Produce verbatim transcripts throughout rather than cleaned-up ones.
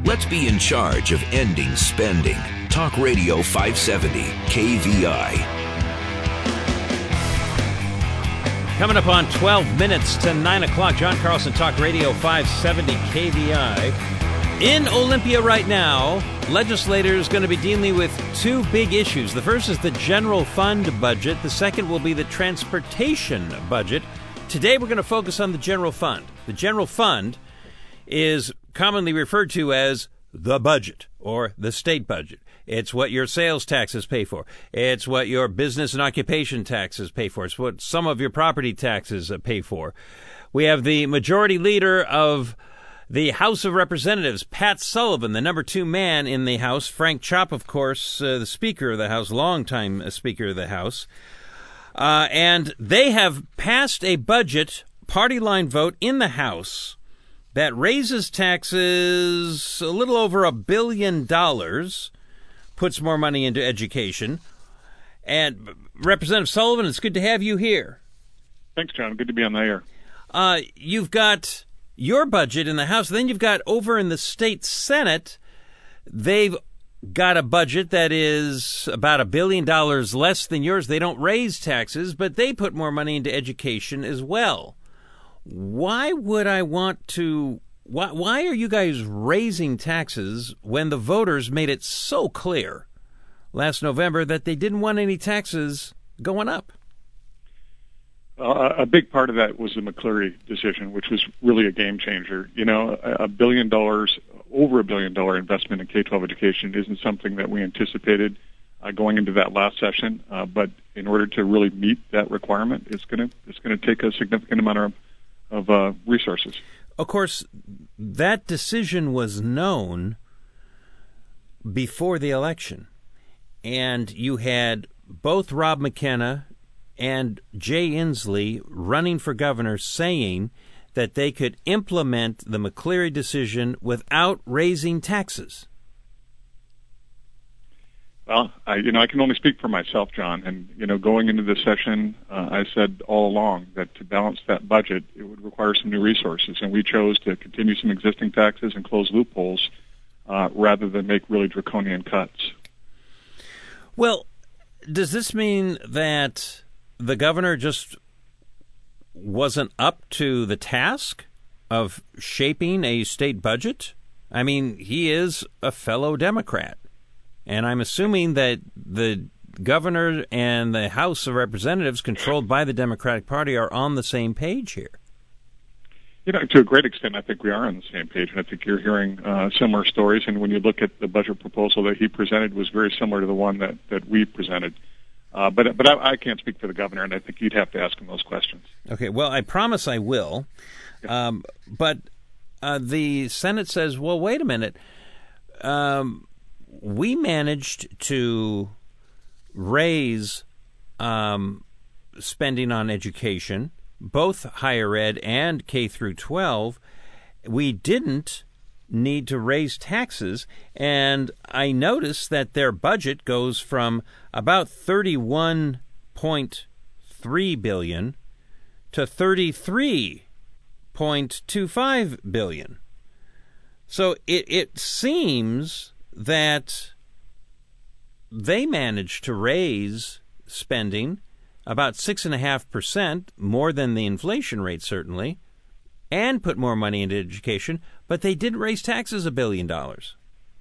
Let's be in charge of ending spending. Talk Radio five seventy K V I. Coming up on twelve minutes to nine o'clock, John Carlson, Talk Radio five seventy K V I. In Olympia right now, legislators going to be dealing with two big issues. The first is the general fund budget. The second will be the transportation budget. Today we're going to focus on the general fund. The general fund is commonly referred to as the budget or the state budget. It's what your sales taxes pay for. It's what your business and occupation taxes pay for. It's what some of your property taxes pay for. We have the majority leader of the House of Representatives, Pat Sullivan, the number two man in the House. Frank Chopp, of course, uh, the Speaker of the House, longtime Speaker of the House. Uh, and they have passed a budget party line vote in the House that raises taxes a little over a billion dollars, puts more money into education. And Representative Sullivan, it's good to have you here. Thanks, John. Good to be on the air. Uh, you've got your budget in the House. Then you've got over in the state Senate, they've got a budget that is about a billion dollars less than yours. They don't raise taxes, but they put more money into education as well. Why would I want to, why, why are you guys raising taxes when the voters made it so clear last November that they didn't want any taxes going up? Uh, a big part of that was the McCleary decision, which was really a game changer. You know, a, a billion dollars, over a billion dollar investment in K twelve education isn't something that we anticipated uh, going into that last session. Uh, but in order to really meet that requirement, it's going to it's going to take a significant amount of of uh, resources. Of course, that decision was known before the election, and you had both Rob McKenna and Jay Inslee running for governor saying that they could implement the McCleary decision without raising taxes. Well, I, you know, I can only speak for myself, John. And, you know, going into the session, uh, I said all along that to balance that budget, it would require some new resources. And we chose to continue some existing taxes and close loopholes uh, rather than make really draconian cuts. Well, does this mean that the governor just wasn't up to the task of shaping a state budget? I mean, he is a fellow Democrat. And I'm assuming that the governor and the House of Representatives, controlled by the Democratic Party, are on the same page here. You know, to a great extent, I think we are on the same page, and I think you're hearing uh, similar stories. And when you look at the budget proposal that he presented, it was very similar to the one that, that we presented. Uh, but but I, I can't speak for the governor, and I think you'd have to ask him those questions. Okay, well, I promise I will. Yeah. Um, but uh, the Senate says, well, wait a minute. Um, we managed to raise um, spending on education, both higher ed and K through twelve. We didn't need to raise taxes, and I noticed that their budget goes from about thirty-one point three billion dollars to thirty-three point two five billion dollars. So it, it seems that they managed to raise spending about six point five percent, more than the inflation rate, certainly, and put more money into education, but they didn't raise taxes a billion dollars.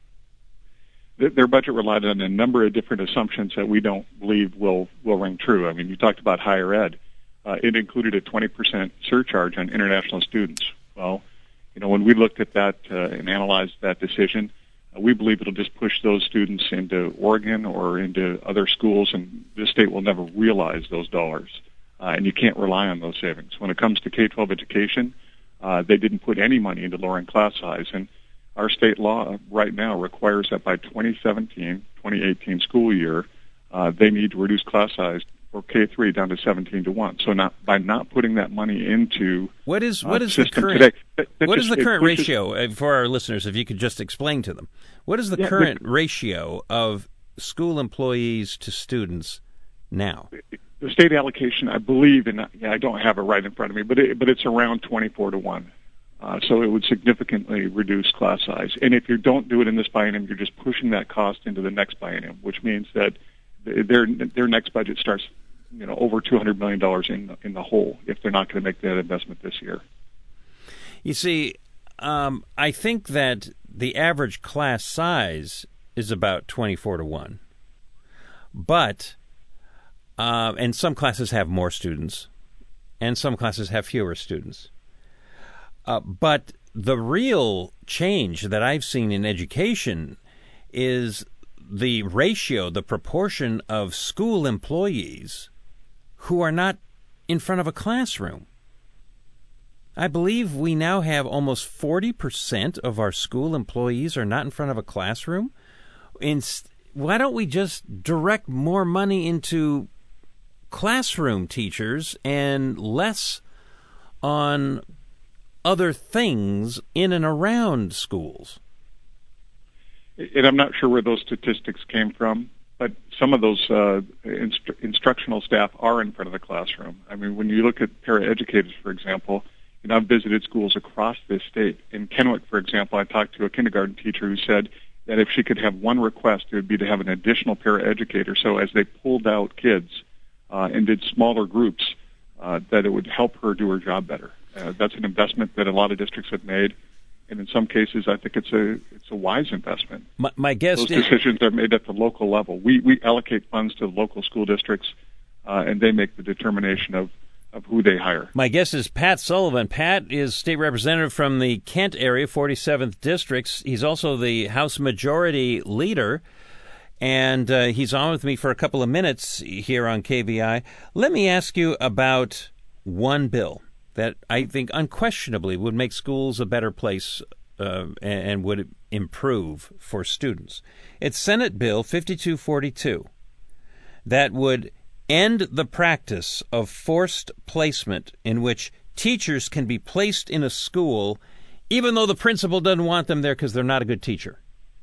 Their budget relied on a number of different assumptions that we don't believe will, will ring true. I mean, you talked about higher ed. Uh, it included a twenty percent surcharge on international students. Well, you know, when we looked at that uh, and analyzed that decision, uh, we believe it'll just push those students into Oregon or into other schools, and the state will never realize those dollars. Uh, and you can't rely on those savings. When it comes to K twelve education, uh, they didn't put any money into lowering class size. And our state law right now requires that by twenty seventeen, twenty eighteen school year, uh, they need to reduce class size for K three down to seventeen to one. So not by not putting that money into what is what uh, is the current today, that, that what just, is the current pushes, ratio for our listeners? If you could just explain to them, what is the yeah, current the, ratio of school employees to students now? The state allocation, I believe, and yeah, I don't have it right in front of me, but it, but it's around twenty-four to one. Uh, so it would significantly reduce class size. And if you don't do it in this biennium, you're just pushing that cost into the next biennium, which means that their their next budget starts, you know, over two hundred million dollars in in the hole if they're not going to make that investment this year. You see, um, I think that the average class size is about twenty-four to one. But, uh, and some classes have more students, and some classes have fewer students. Uh, but the real change that I've seen in education is the ratio, the proportion of school employees who are not in front of a classroom. I believe we now have almost forty percent of our school employees are not in front of a classroom. In, why don't we just direct more money into classroom teachers and less on other things in and around schools? And I'm not sure where those statistics came from, but some of those uh, instru- instructional staff are in front of the classroom. I mean, when you look at paraeducators, for example, and I've visited schools across this state. In Kennewick, for example, I talked to a kindergarten teacher who said that if she could have one request, it would be to have an additional paraeducator. So as they pulled out kids uh, and did smaller groups, uh, that it would help her do her job better. Uh, that's an investment that a lot of districts have made, and in some cases, I think it's a it's a wise investment. My, my guess those is, decisions are made at the local level. We we allocate funds to local school districts, uh, and they make the determination of. of who they hire. My guest is Pat Sullivan. Pat is state representative from the Kent area, forty-seventh District. He's also the House Majority Leader, and uh, he's on with me for a couple of minutes here on K V I. Let me ask you about one bill that I think unquestionably would make schools a better place uh, and would improve for students. It's Senate Bill fifty-two forty-two that would end the practice of forced placement in which teachers can be placed in a school even though the principal doesn't want them there because they're not a good teacher.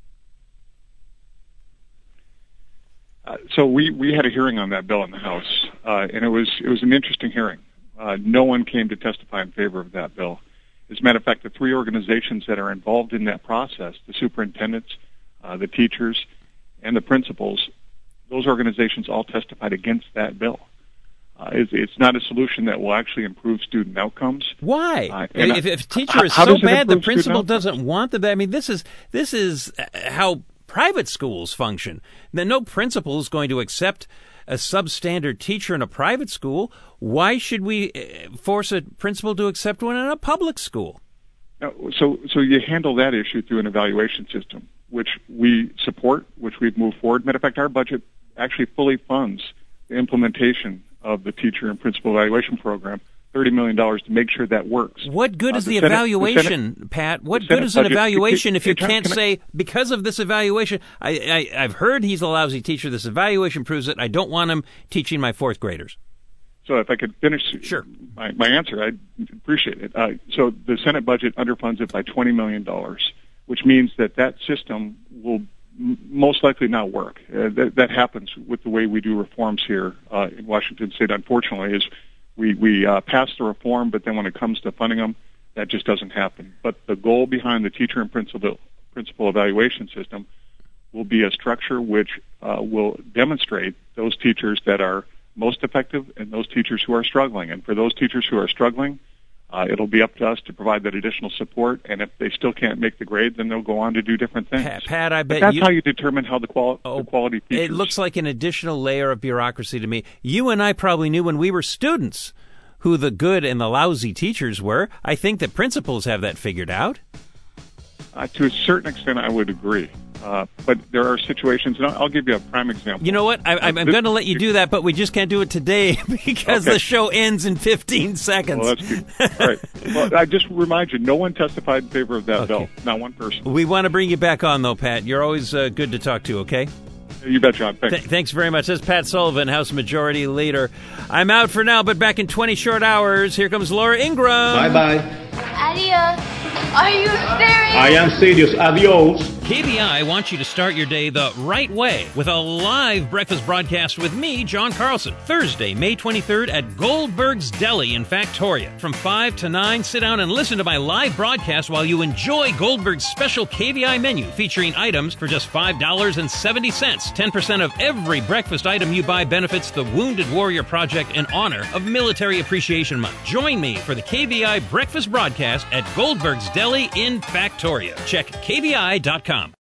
Uh, so we, we had a hearing on that bill in the House, uh, and it was it was an interesting hearing. Uh, no one came to testify in favor of that bill. As a matter of fact, the three organizations that are involved in that process, the superintendents, uh, the teachers, and the principals, those organizations all testified against that bill. Uh, it's, it's not a solution that will actually improve student outcomes. Why? Uh, if, if a teacher is so bad, the principal doesn't want them. I mean, this is this is how private schools function. Then no principal is going to accept a substandard teacher in a private school. Why should we force a principal to accept one in a public school? So, so you handle that issue through an evaluation system, which we support, which we've moved forward. Matter of fact, our budget actually fully funds the implementation of the teacher and principal evaluation program, thirty million dollars to make sure that works. What good is uh, the, the Senate, evaluation, the Senate, Pat? What good is an budget, evaluation if you can, can't can say, I, because of this evaluation, I, I, I've heard he's a lousy teacher, this evaluation proves it, I don't want him teaching my fourth graders. So if I could finish sure. my, my answer, I'd appreciate it. Uh, so the Senate budget underfunds it by twenty million dollars, which means that that system will most likely not work. Uh, that, that happens with the way we do reforms here uh, in Washington State, unfortunately, is we, we uh, pass the reform, but then when it comes to funding them, that just doesn't happen. But the goal behind the teacher and principal, principal evaluation system will be a structure which uh, will demonstrate those teachers that are most effective and those teachers who are struggling. And for those teachers who are struggling, Uh, it'll be up to us to provide that additional support, and if they still can't make the grade, then they'll go on to do different things. Pat, Pat I bet but that's you, how you determine how the, quali- oh, the quality features. It looks like an additional layer of bureaucracy to me. You and I probably knew when we were students who the good and the lousy teachers were. I think that principals have that figured out. Uh, to a certain extent, I would agree. Uh, but there are situations, and I'll, I'll give you a prime example. You know what? I, I'm, I'm going to let you do that, but we just can't do it today because okay. the show ends in fifteen seconds. Well, that's good. All right. Well, I just remind you, no one testified in favor of that okay. bill. Not one person. We want to bring you back on, though, Pat. You're always uh, good to talk to, okay? You bet, John. Thanks. Th- thanks very much. That's Pat Sullivan, House Majority Leader. I'm out for now, but back in twenty short hours, here comes Laura Ingraham. Bye-bye. Adios. Are you serious? I am serious. Adios. K V I wants you to start your day the right way with a live breakfast broadcast with me, John Carlson, Thursday, May twenty-third at Goldberg's Deli in Factoria. From five to nine, sit down and listen to my live broadcast while you enjoy Goldberg's special K V I menu featuring items for just five dollars and seventy cents. ten percent of every breakfast item you buy benefits the Wounded Warrior Project in honor of Military Appreciation Month. Join me for the K V I breakfast broadcast at Goldberg's Deli in Factoria. Check K V I dot com.